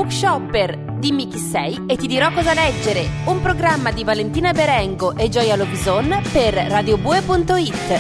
Bookshopper. Dimmi chi sei e ti dirò cosa leggere. Un programma di Valentina Berengo e Gioia Lovison per radiobue.it.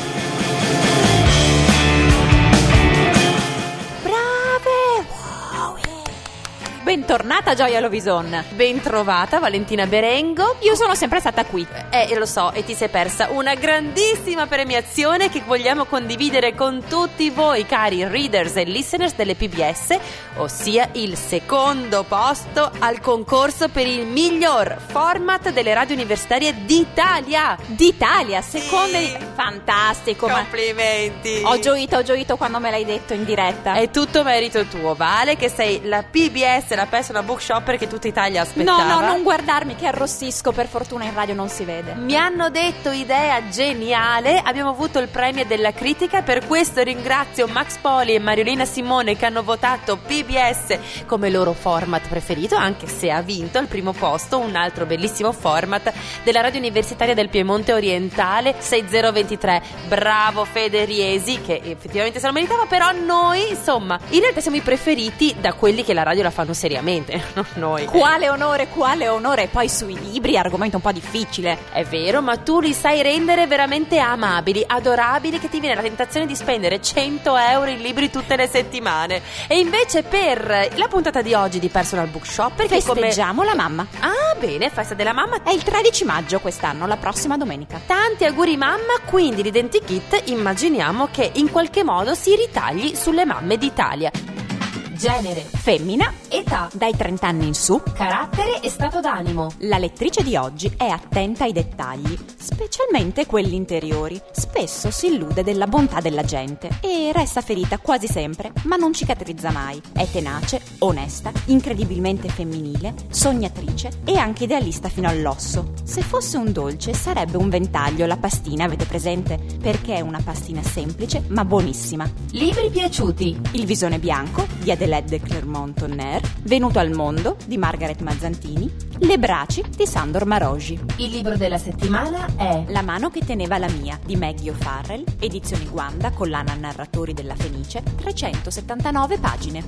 Bentornata Gioia Lovison. Bentrovata Valentina Berengo. Io sono sempre stata qui. Lo so, e ti sei persa una grandissima premiazione che vogliamo condividere con tutti voi, cari readers e listeners delle PBS, ossia il secondo posto al concorso per il miglior format delle radio universitarie d'Italia. D'Italia, seconda di... Fantastico. Complimenti. Ho gioito quando me l'hai detto in diretta. È tutto merito tuo, Vale, che sei la PBS, la personal bookshopper che tutta Italia aspettava. No, non guardarmi che arrossisco, per fortuna in radio non si vede. Mi hanno detto idea geniale, abbiamo avuto il premio della critica, per questo ringrazio Max Poli e Mariolina Simone che hanno votato PBS come loro format preferito, anche se ha vinto al primo posto un altro bellissimo format della radio universitaria del Piemonte Orientale 6023. Bravo Federiesi, che effettivamente se lo meritava, però noi insomma in realtà siamo i preferiti da quelli che la radio la fanno seriamente, non noi. Quale onore, e poi sui libri argomento un po' difficile. È vero, ma tu li sai rendere veramente amabili, adorabili, che ti viene la tentazione di spendere 100 euro in libri tutte le settimane. E invece per la puntata di oggi di Personal Bookshopper festeggiamo la mamma. Ah, bene, festa della mamma. È il 13 maggio quest'anno, la prossima domenica. Tanti auguri mamma, quindi l'identikit immaginiamo che in qualche modo si ritagli sulle mamme d'Italia. Genere, femmina, età, dai 30 anni in su, carattere e stato d'animo. La lettrice di oggi è attenta ai dettagli, specialmente quelli interiori. Spesso si illude della bontà della gente e resta ferita quasi sempre, ma non cicatrizza mai. È tenace, onesta, incredibilmente femminile, sognatrice e anche idealista fino all'osso. Se fosse un dolce sarebbe un ventaglio, la pastina, avete presente? Perché è una pastina semplice ma buonissima. Libri piaciuti: Il visone bianco di Adelaide de Clermont-Tonnerre, Venuto al mondo di Margaret Mazzantini, Le braci di Sandor Marogi. Il libro della settimana è La mano che teneva la mia di Maggie O'Farrell, edizioni Guanda, collana Narratori della Fenice, 379 pagine.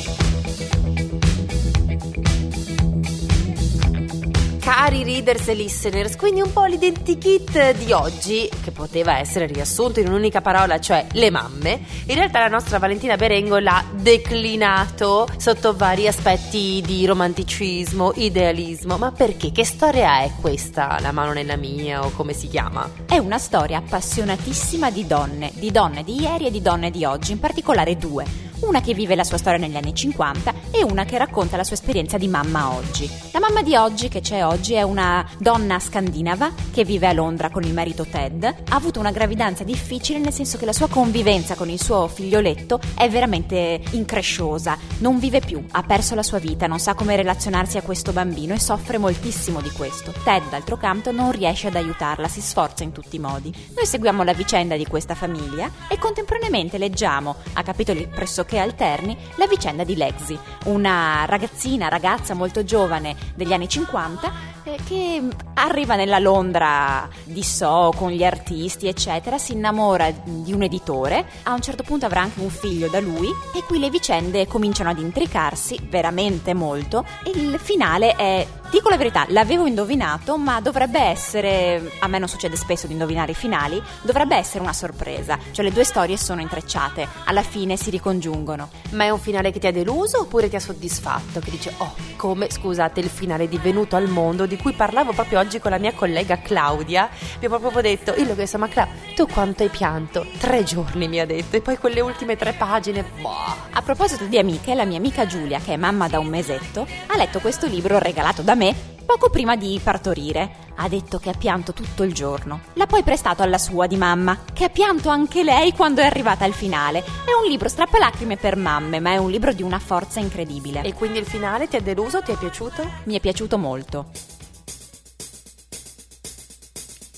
Cari readers e listeners, quindi un po' l'identikit di oggi, che poteva essere riassunto in un'unica parola, cioè le mamme, in realtà la nostra Valentina Berengo l'ha declinato sotto vari aspetti di romanticismo, idealismo. Ma perché? Che storia è questa, La mano nella mia, o come si chiama? È una storia appassionatissima di donne di ieri e di donne di oggi, in particolare due. Una che vive la sua storia negli anni 50 e una che racconta la sua esperienza di mamma oggi. La mamma di oggi, che c'è oggi, è una donna scandinava che vive a Londra con il marito Ted. Ha avuto una gravidanza difficile, nel senso che la sua convivenza con il suo figlioletto è veramente incresciosa. Non vive più, ha perso la sua vita, non sa come relazionarsi a questo bambino e soffre moltissimo di questo. Ted, d'altro canto, non riesce ad aiutarla, si sforza in tutti i modi. Noi seguiamo la vicenda di questa famiglia e contemporaneamente leggiamo, a capitoli pressoché alterni, la vicenda di Lexi, una ragazza molto giovane degli anni 50 che arriva nella Londra di Soho con gli artisti eccetera, si innamora di un editore, a un certo punto avrà anche un figlio da lui e qui le vicende cominciano ad intricarsi veramente molto e il finale è, dico la verità, l'avevo indovinato, ma dovrebbe essere, a me non succede spesso di indovinare i finali, dovrebbe essere una sorpresa, cioè le due storie sono intrecciate, alla fine si ricongiungo. Ma è un finale che ti ha deluso oppure ti ha soddisfatto? Che dice, oh, come, scusate, il finale di Venuto al mondo, di cui parlavo proprio oggi con la mia collega Claudia, mi ha proprio detto, io l'ho chiesto, ma Cla, tu quanto hai pianto? 3 giorni mi ha detto, e poi quelle ultime 3 pagine, boh. A proposito di amiche, la mia amica Giulia, che è mamma da un mesetto, ha letto questo libro regalato da me poco prima di partorire. Ha detto che ha pianto tutto il giorno. L'ha poi prestato alla sua di mamma, che ha pianto anche lei quando è arrivata al finale. È un libro strappalacrime per mamme, ma è un libro di una forza incredibile. E quindi il finale ti ha deluso? Ti è piaciuto? Mi è piaciuto molto.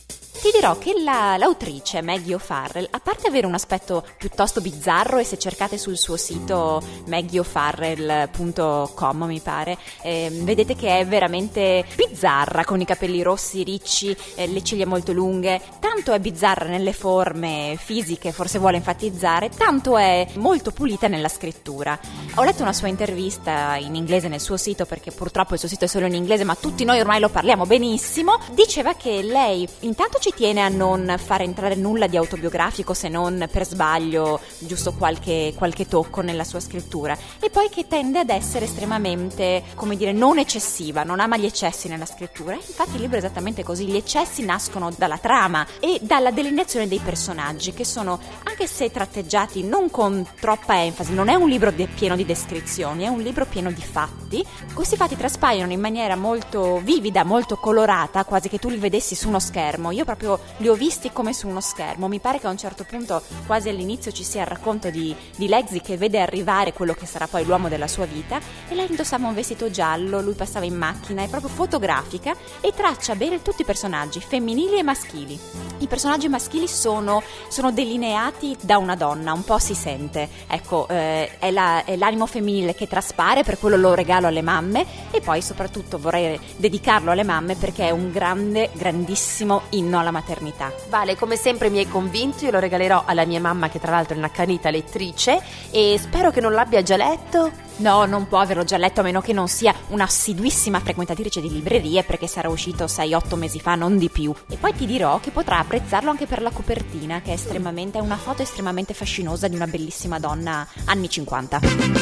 ti dirò che l'autrice Maggie O'Farrell, a parte avere un aspetto piuttosto bizzarro, e se cercate sul suo sito maggieofarrell.com mi pare, vedete che è veramente bizzarra, con i capelli rossi, ricci, le ciglia molto lunghe. Tanto è bizzarra nelle forme fisiche, forse vuole enfatizzare, tanto è molto pulita nella scrittura. Ho letto una sua intervista in inglese nel suo sito, perché purtroppo il suo sito è solo in inglese, ma tutti noi ormai lo parliamo benissimo. Diceva che lei intanto ci tiene a non far entrare nulla di autobiografico, se non per sbaglio giusto qualche tocco nella sua scrittura, e poi che tende ad essere estremamente, come dire, non eccessiva, non ama gli eccessi nella scrittura. Infatti il libro è esattamente così, gli eccessi nascono dalla trama e dalla delineazione dei personaggi, che sono, anche se tratteggiati non con troppa enfasi, non è un libro pieno di descrizioni, è un libro pieno di fatti. Questi fatti traspaiono in maniera molto vivida, molto colorata, quasi che tu li vedessi su uno schermo. Io proprio li ho visti come su uno schermo. Mi pare che a un certo punto, quasi all'inizio, ci sia il racconto di Lexi che vede arrivare quello che sarà poi l'uomo della sua vita, e lei indossava un vestito giallo, lui passava in macchina, è proprio fotografica e traccia bene tutti i personaggi, femminili e maschili. I personaggi maschili sono delineati da una donna, un po' si sente, ecco, è l'animo femminile che traspare, per quello lo regalo alle mamme, e poi soprattutto vorrei dedicarlo alle mamme perché è un grandissimo inno alla maternità. Vale, come sempre mi hai convinto, io lo regalerò alla mia mamma, che tra l'altro è un'accanita lettrice, e spero che non l'abbia già letto. No, non può averlo già letto, a meno che non sia un'assiduissima frequentatrice di librerie, perché sarà uscito 6-8 mesi fa, non di più. E poi ti dirò che potrà apprezzarlo anche per la copertina, che è una foto estremamente fascinosa di una bellissima donna anni 50.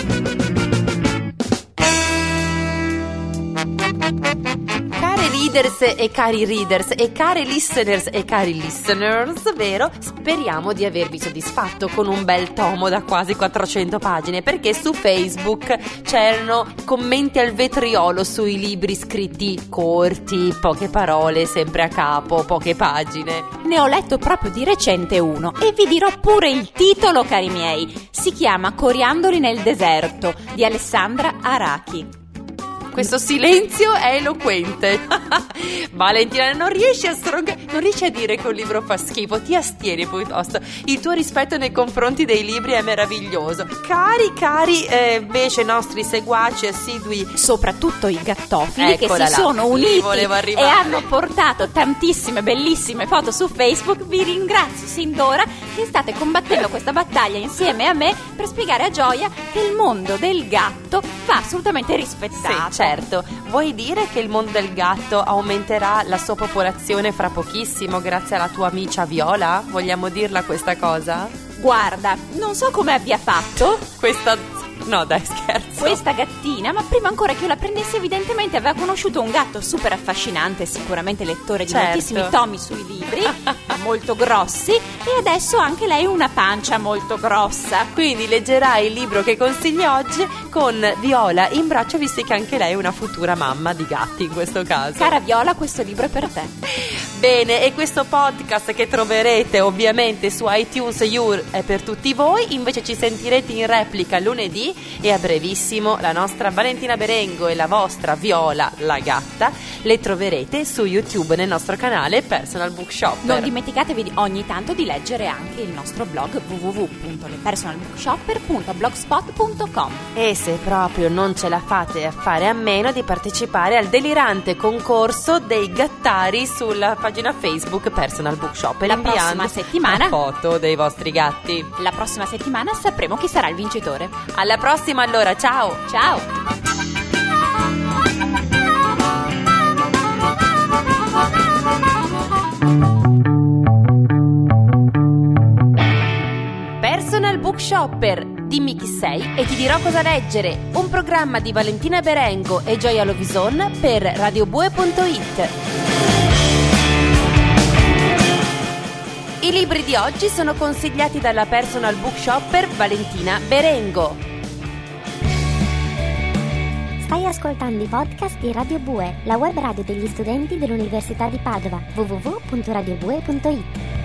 Care readers e cari readers e care listeners e cari listeners, vero? Speriamo di avervi soddisfatto con un bel tomo da quasi 400 pagine, perché su Facebook c'erano commenti al vetriolo sui libri scritti corti, poche parole, sempre a capo, poche pagine. Ne ho letto proprio di recente uno e vi dirò pure il titolo, cari miei. Si chiama Coriandoli nel deserto di Alessandra Arachi. Questo silenzio è eloquente. Valentina, non riesci a dire che un libro fa schifo, ti astieni piuttosto. Il tuo rispetto nei confronti dei libri è meraviglioso. Cari, invece nostri seguaci assidui, soprattutto i gattofili, che si sono uniti e hanno portato tantissime bellissime foto su Facebook, vi ringrazio sin d'ora che state combattendo questa battaglia insieme a me per spiegare a Gioia che il mondo del gatto va assolutamente rispettato. Sì, certo. Vuoi dire che il mondo del gatto aumenterà la sua popolazione fra pochissimo grazie alla tua amica Viola? Vogliamo dirla questa cosa? Guarda, non so come abbia fatto No, dai, scherzo. questa gattina, ma prima ancora che io la prendessi evidentemente aveva conosciuto un gatto super affascinante, sicuramente lettore di moltissimi tomi sui libri, molto grossi, e adesso anche lei una pancia molto grossa. Quindi leggerai il libro che consigli oggi con Viola in braccio, visto che anche lei è una futura mamma di gatti in questo caso. Cara Viola, questo libro è per te. Bene, e questo podcast che troverete ovviamente su iTunes è per tutti voi. Invece ci sentirete in replica lunedì, e a brevissimo la nostra Valentina Berengo e la vostra Viola la gatta le troverete su YouTube nel nostro canale Personal Bookshopper. Non dimenticatevi ogni tanto di leggere anche il nostro blog www.lepersonalbookshopper.blogspot.com. E se proprio non ce la fate a fare a meno di partecipare al delirante concorso dei gattari sulla pagina Facebook Personal Bookshopper, la prossima settimana foto dei vostri gatti. La prossima settimana sapremo chi sarà il vincitore. Alla prossima allora, ciao! Ciao! Personal Bookshopper, dimmi chi sei e ti dirò cosa leggere. Un programma di Valentina Berengo e Gioia Lovison per radiobue.it. I libri di oggi sono consigliati dalla Personal Bookshopper Valentina Berengo. Stai ascoltando i podcast di Radio Bue, la web radio degli studenti dell'Università di Padova, www.radiobue.it.